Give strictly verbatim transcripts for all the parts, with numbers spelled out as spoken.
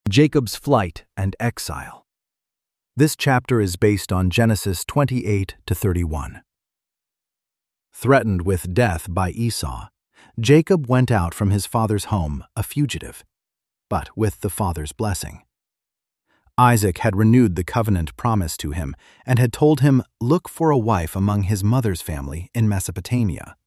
Jacob's flight and exile. This chapter is based on Genesis twenty-eight to thirty-one. Threatened with death by Esau, Jacob went out from his father's home a fugitive, but with the father's blessing. Isaac had renewed the covenant promise to him and had told him, "Look for a wife among his mother's family in Mesopotamia."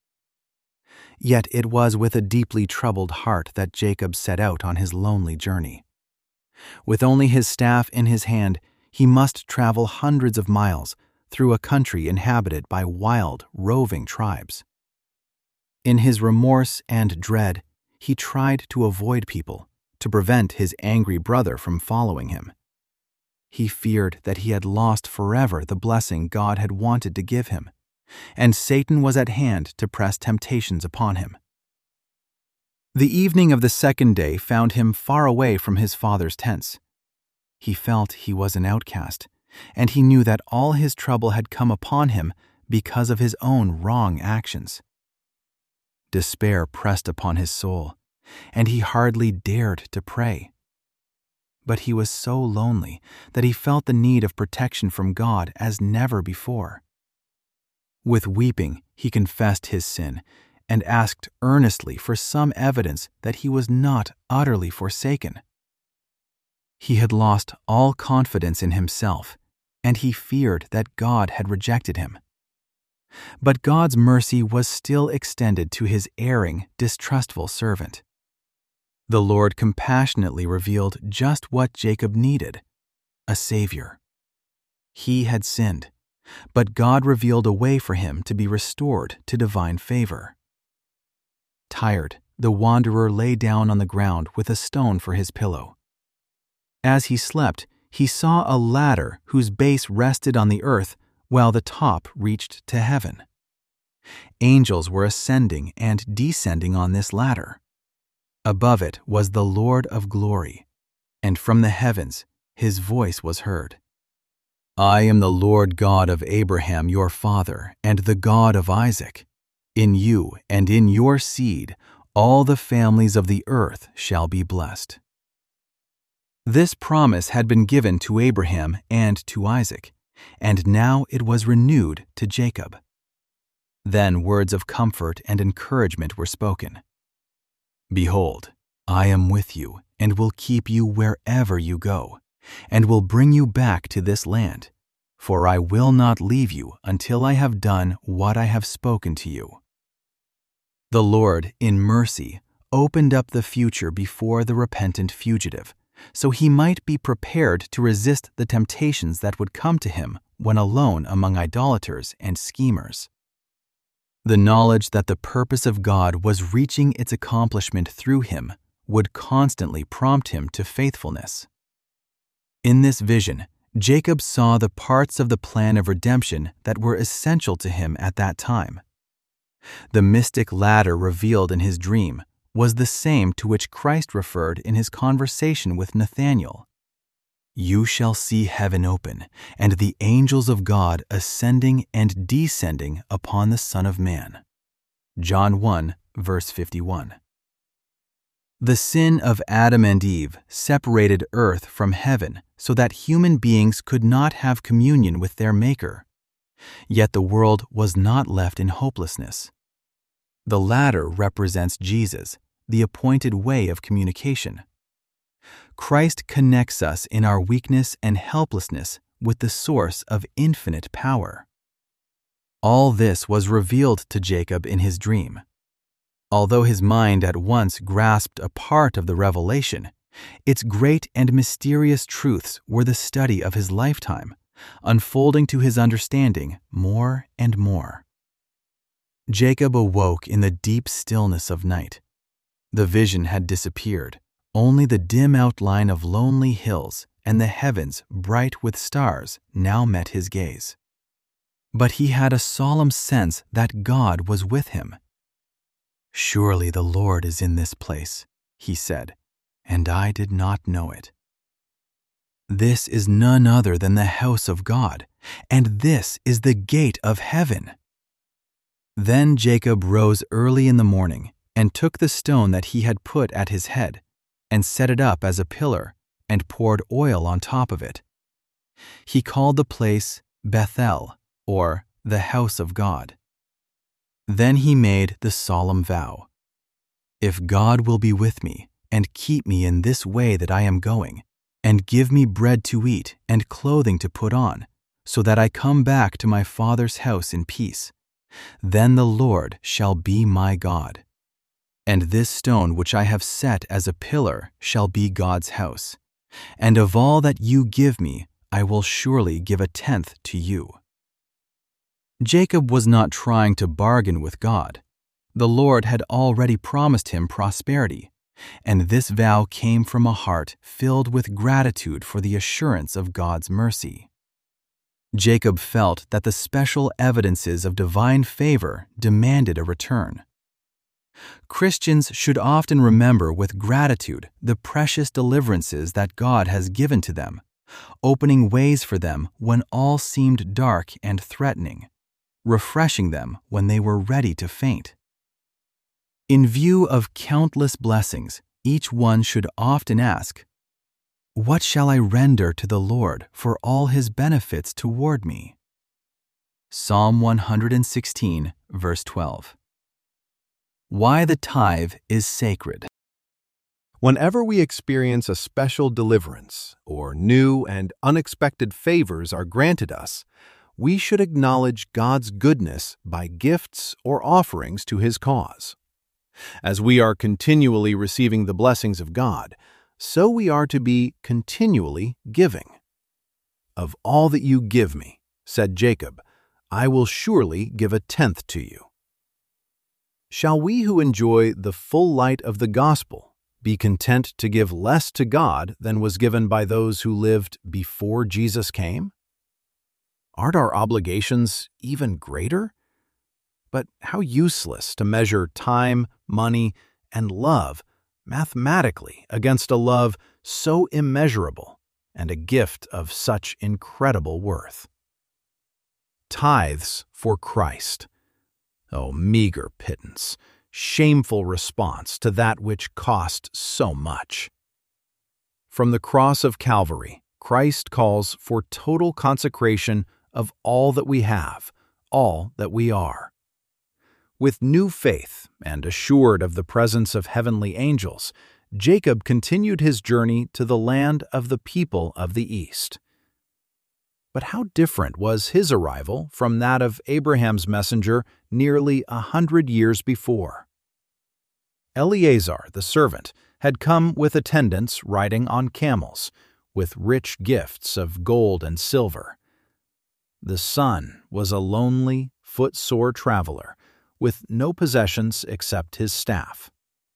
Yet it was with a deeply troubled heart that Jacob set out on his lonely journey. With only his staff in his hand, he must travel hundreds of miles through a country inhabited by wild, roving tribes. In his remorse and dread, he tried to avoid people, to prevent his angry brother from following him. He feared that he had lost forever the blessing God had wanted to give him, and Satan was at hand to press temptations upon him. The evening of the second day found him far away from his father's tents. He felt he was an outcast, and he knew that all his trouble had come upon him because of his own wrong actions. Despair pressed upon his soul, and he hardly dared to pray. But he was so lonely that he felt the need of protection from God as never before. With weeping, he confessed his sin and asked earnestly for some evidence that he was not utterly forsaken. He had lost all confidence in himself, and he feared that God had rejected him. But God's mercy was still extended to his erring, distrustful servant. The Lord compassionately revealed just what Jacob needed: a Savior. He had sinned, but God revealed a way for him to be restored to divine favor. Tired, the wanderer lay down on the ground with a stone for his pillow. As he slept, he saw a ladder whose base rested on the earth while the top reached to heaven. Angels were ascending and descending on this ladder. Above it was the Lord of glory, and from the heavens his voice was heard. "I am the Lord God of Abraham your father, and the God of Isaac. In you and in your seed all the families of the earth shall be blessed." This promise had been given to Abraham and to Isaac, and now it was renewed to Jacob. Then words of comfort and encouragement were spoken. "Behold, I am with you and will keep you wherever you go, and will bring you back to this land, for I will not leave you until I have done what I have spoken to you." The Lord, in mercy, opened up the future before the repentant fugitive, so he might be prepared to resist the temptations that would come to him when alone among idolaters and schemers. The knowledge that the purpose of God was reaching its accomplishment through him would constantly prompt him to faithfulness. In this vision, Jacob saw the parts of the plan of redemption that were essential to him at that time. The mystic ladder revealed in his dream was the same to which Christ referred in his conversation with Nathanael. "You shall see heaven open, and the angels of God ascending and descending upon the Son of Man." John one, verse fifty-one. The sin of Adam and Eve separated earth from heaven so that human beings could not have communion with their Maker. Yet the world was not left in hopelessness. The ladder represents Jesus, the appointed way of communication. Christ connects us in our weakness and helplessness with the source of infinite power. All this was revealed to Jacob in his dream. Although his mind at once grasped a part of the revelation, its great and mysterious truths were the study of his lifetime, unfolding to his understanding more and more. Jacob awoke in the deep stillness of night. The vision had disappeared. Only the dim outline of lonely hills and the heavens bright with stars now met his gaze. But he had a solemn sense that God was with him. "Surely the Lord is in this place," he said, "and I did not know it." This is none other than the house of God, and this is the gate of heaven. Then Jacob rose early in the morning and took the stone that he had put at his head and set it up as a pillar and poured oil on top of it. He called the place Bethel, or the house of God. Then he made the solemn vow, "If God will be with me and keep me in this way that I am going, and give me bread to eat and clothing to put on, so that I come back to my father's house in peace, then the Lord shall be my God. And this stone which I have set as a pillar shall be God's house. And of all that you give me, I will surely give a tenth to you." Jacob was not trying to bargain with God. The Lord had already promised him prosperity, and this vow came from a heart filled with gratitude for the assurance of God's mercy. Jacob felt that the special evidences of divine favor demanded a return. Christians should often remember with gratitude the precious deliverances that God has given to them, opening ways for them when all seemed dark and threatening, refreshing them when they were ready to faint. In view of countless blessings, each one should often ask, "What shall I render to the Lord for all his benefits toward me?" Psalm one hundred sixteen, verse twelve. Why the tithe is sacred. Whenever we experience a special deliverance or new and unexpected favors are granted us, we should acknowledge God's goodness by gifts or offerings to His cause. As we are continually receiving the blessings of God, so we are to be continually giving. "Of all that you give me," said Jacob, "I will surely give a tenth to you." Shall we who enjoy the full light of the gospel be content to give less to God than was given by those who lived before Jesus came? Aren't our obligations even greater? But how useless to measure time, money, and love mathematically against a love so immeasurable and a gift of such incredible worth. Tithes for Christ. Oh, meager pittance, shameful response to that which cost so much. From the cross of Calvary, Christ calls for total consecration of all that we have, all that we are. With new faith and assured of the presence of heavenly angels, Jacob continued his journey to the land of the people of the East. But how different was his arrival from that of Abraham's messenger nearly a hundred years before. Eleazar, the servant, had come with attendants riding on camels, with rich gifts of gold and silver. The son was a lonely, footsore traveler, with no possessions except his staff.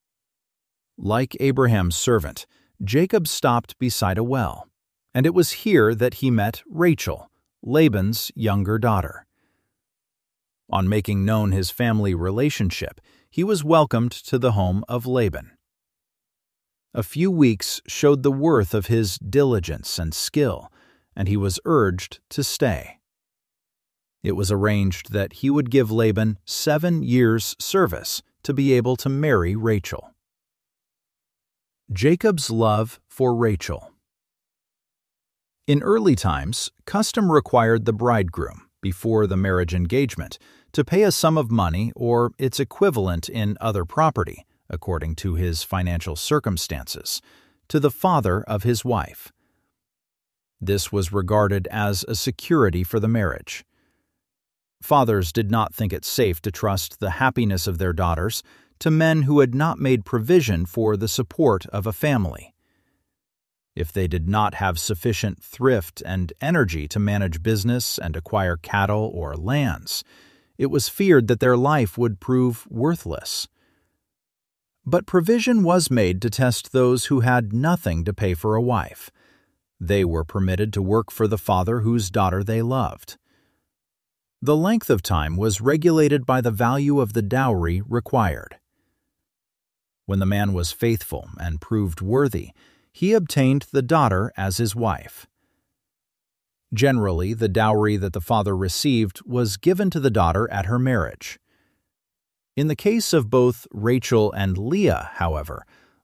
Like Abraham's servant, Jacob stopped beside a well, and it was here that he met Rachel, Laban's younger daughter. On making known his family relationship, he was welcomed to the home of Laban. A few weeks showed the worth of his diligence and skill, and he was urged to stay. It was arranged that he would give Laban seven years' service to be able to marry Rachel. Jacob's love for Rachel. In early times, custom required the bridegroom, before the marriage engagement, to pay a sum of money or its equivalent in other property, according to his financial circumstances, to the father of his wife. This was regarded as a security for the marriage. Fathers did not think it safe to trust the happiness of their daughters to men who had not made provision for the support of a family. If they did not have sufficient thrift and energy to manage business and acquire cattle or lands, it was feared that their life would prove worthless. But provision was made to test those who had nothing to pay for a wife. They were permitted to work for the father whose daughter they loved. The length of time was regulated by the value of the dowry required. When the man was faithful and proved worthy, he obtained the daughter as his wife. Generally, the dowry that the father received was given to the daughter at her marriage. In the case of both Rachel and Leah, however,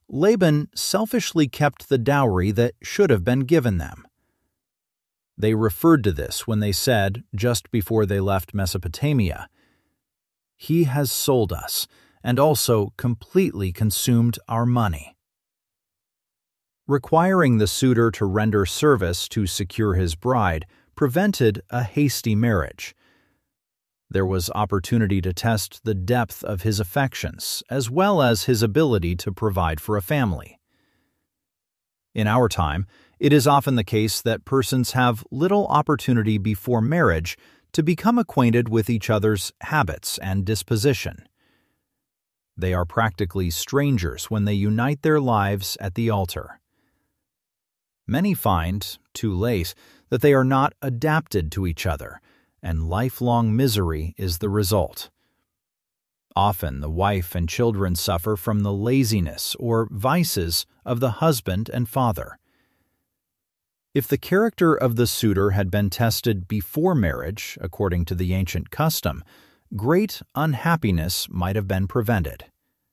Laban selfishly kept the dowry that should have been given them. They referred to this when they said, just before they left Mesopotamia, "He has sold us and also completely consumed our money." Requiring the suitor to render service to secure his bride prevented a hasty marriage. There was opportunity to test the depth of his affections as well as his ability to provide for a family. In our time, it is often the case that persons have little opportunity before marriage to become acquainted with each other's habits and disposition. They are practically strangers when they unite their lives at the altar. Many find, too late, that they are not adapted to each other, and lifelong misery is the result. Often the wife and children suffer from the laziness or vices of the husband and father. If the character of the suitor had been tested before marriage, according to the ancient custom, great unhappiness might have been prevented.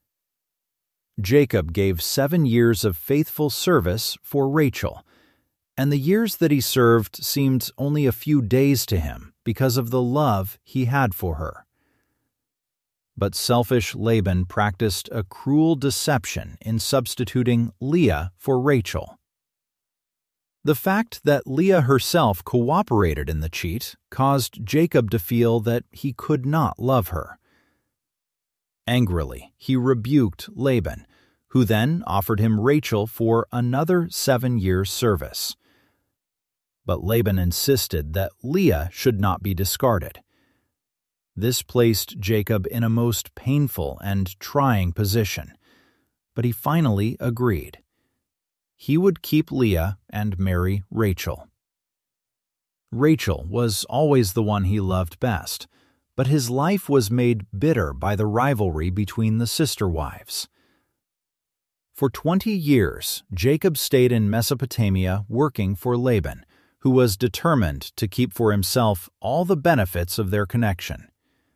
Jacob gave seven years of faithful service for Rachel, and the years that he served seemed only a few days to him because of the love he had for her. But selfish Laban practiced a cruel deception in substituting Leah for Rachel. The fact that Leah herself cooperated in the cheat caused Jacob to feel that he could not love her. Angrily, he rebuked Laban, who then offered him Rachel for another seven years' service. But Laban insisted that Leah should not be discarded. This placed Jacob in a most painful and trying position, but he finally agreed. He would keep Leah and marry Rachel. Rachel was always the one he loved best, but his life was made bitter by the rivalry between the sister wives. For twenty years, Jacob stayed in Mesopotamia working for Laban, who was determined to keep for himself all the benefits of their connection.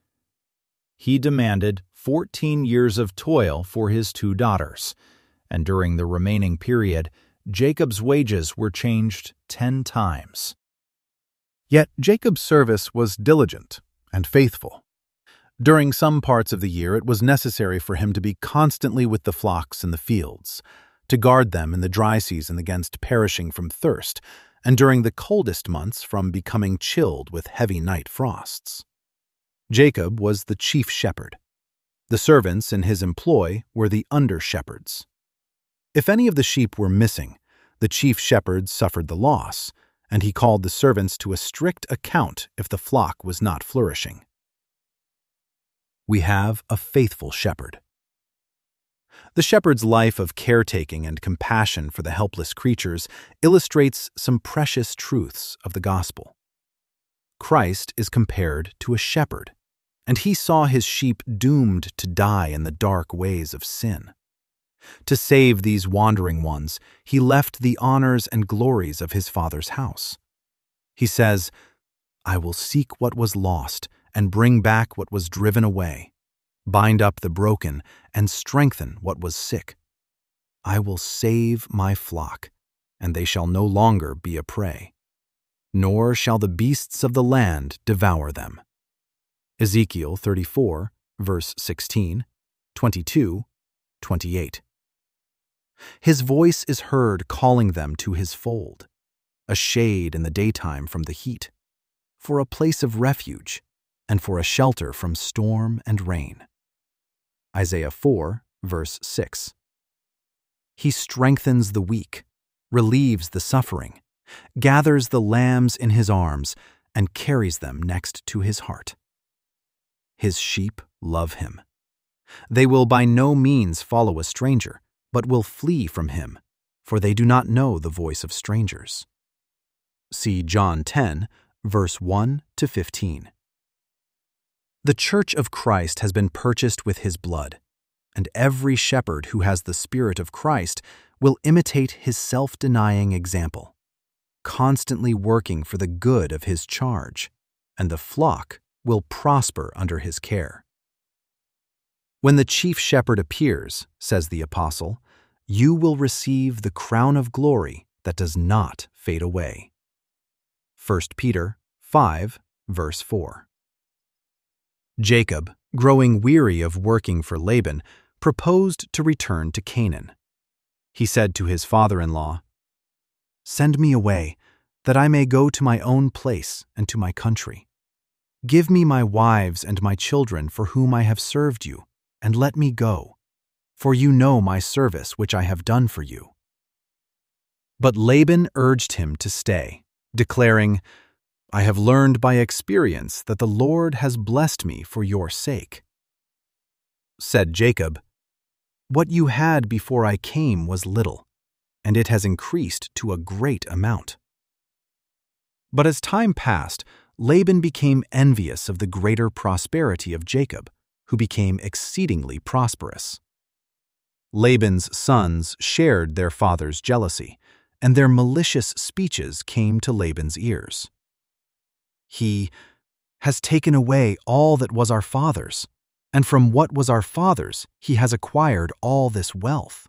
He demanded fourteen years of toil for his two daughters, and during the remaining period, Jacob's wages were changed ten times. Yet Jacob's service was diligent and faithful. During some parts of the year it was necessary for him to be constantly with the flocks in the fields, to guard them in the dry season against perishing from thirst, and during the coldest months from becoming chilled with heavy night frosts. Jacob was the chief shepherd. The servants in his employ were the under-shepherds. If any of the sheep were missing, the chief shepherd suffered the loss, and he called the servants to a strict account if the flock was not flourishing. We have a faithful shepherd. The shepherd's life of caretaking and compassion for the helpless creatures illustrates some precious truths of the gospel. Christ is compared to a shepherd, and he saw his sheep doomed to die in the dark ways of sin. To save these wandering ones, he left the honors and glories of his Father's house. He says, "I will seek what was lost and bring back what was driven away, bind up the broken and strengthen what was sick. I will save my flock, and they shall no longer be a prey, nor shall the beasts of the land devour them." Ezekiel thirty-four, verse sixteen, twenty-two, twenty-eight. His voice is heard calling them to his fold, a shade in the daytime from the heat, for a place of refuge, and for a shelter from storm and rain. Isaiah four, verse six. He strengthens the weak, relieves the suffering, gathers the lambs in his arms, and carries them next to his heart. His sheep love him. They will by no means follow a stranger, but will flee from him, for they do not know the voice of strangers. See John ten, verse one to fifteen. The Church of Christ has been purchased with his blood, and every shepherd who has the Spirit of Christ will imitate his self-denying example, constantly working for the good of his charge, and the flock will prosper under his care. When the chief shepherd appears, says the apostle, you will receive the crown of glory that does not fade away. First Peter five, verse four. Jacob, growing weary of working for Laban, proposed to return to Canaan. He said to his father-in-law, "Send me away, that I may go to my own place and to my country. Give me my wives and my children for whom I have served you, and let me go, for you know my service which I have done for you." But Laban urged him to stay, declaring, "I have learned by experience that the Lord has blessed me for your sake." Said Jacob, "What you had before I came was little, and it has increased to a great amount." But as time passed, Laban became envious of the greater prosperity of Jacob, who became exceedingly prosperous. Laban's sons shared their father's jealousy, and their malicious speeches came to Laban's ears. "He has taken away all that was our father's, and from what was our father's he has acquired all this wealth."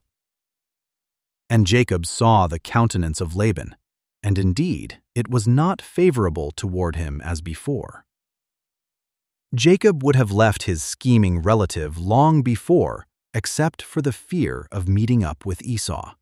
And Jacob saw the countenance of Laban, and indeed it was not favorable toward him as before. Jacob would have left his scheming relative long before, except for the fear of meeting up with Esau.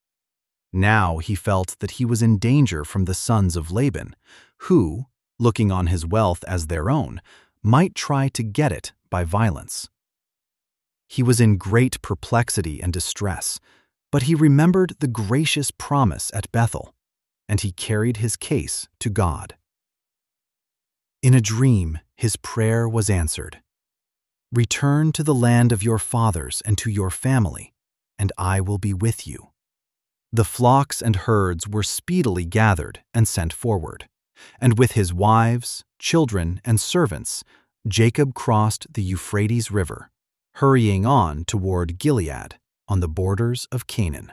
Now he felt that he was in danger from the sons of Laban, who, looking on his wealth as their own, might try to get it by violence. He was in great perplexity and distress, but he remembered the gracious promise at Bethel, and he carried his case to God. In a dream, his prayer was answered. "Return to the land of your fathers and to your family, and I will be with you." The flocks and herds were speedily gathered and sent forward, and with his wives, children, and servants, Jacob crossed the Euphrates River, hurrying on toward Gilead, on the borders of Canaan.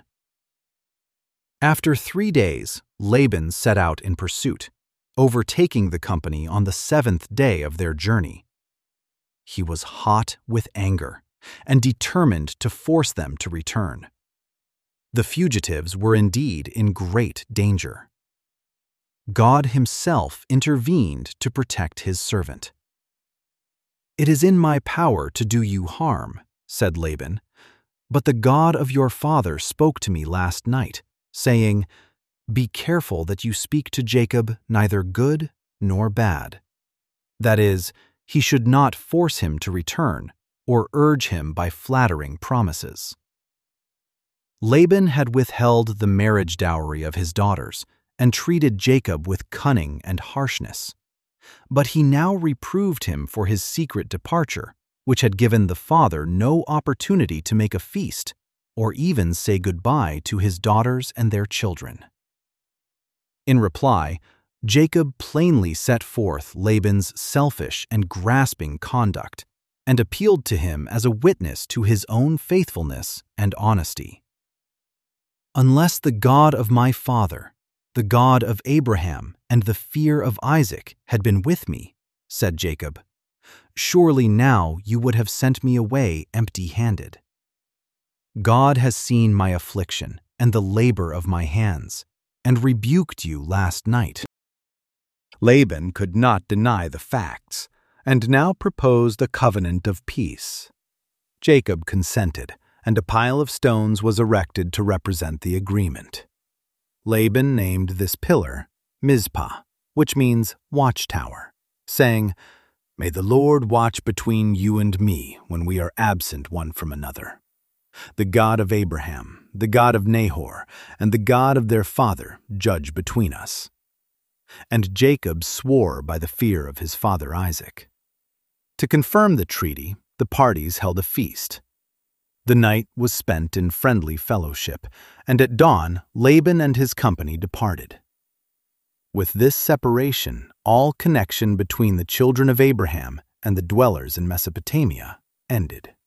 After three days, Laban set out in pursuit, overtaking the company on the seventh day of their journey. He was hot with anger and determined to force them to return. The fugitives were indeed in great danger. God himself intervened to protect his servant. "It is in my power to do you harm," said Laban, "but the God of your father spoke to me last night, saying, 'Be careful that you speak to Jacob neither good nor bad.' That is, he should not force him to return or urge him by flattering promises." Laban had withheld the marriage dowry of his daughters and treated Jacob with cunning and harshness. But he now reproved him for his secret departure, which had given the father no opportunity to make a feast or even say goodbye to his daughters and their children. In reply, Jacob plainly set forth Laban's selfish and grasping conduct and appealed to him as a witness to his own faithfulness and honesty. "Unless the God of my father, the God of Abraham and the fear of Isaac had been with me," said Jacob, "surely now you would have sent me away empty-handed. God has seen my affliction and the labor of my hands, and rebuked you last night." Laban could not deny the facts, and now proposed a covenant of peace. Jacob consented, and a pile of stones was erected to represent the agreement. Laban named this pillar Mizpah, which means watchtower, saying, "May the Lord watch between you and me when we are absent one from another. The God of Abraham, the God of Nahor, and the God of their father judge between us." And Jacob swore by the fear of his father Isaac. To confirm the treaty, the parties held a feast. The night was spent in friendly fellowship, and at dawn Laban and his company departed. With this separation, all connection between the children of Abraham and the dwellers in Mesopotamia ended.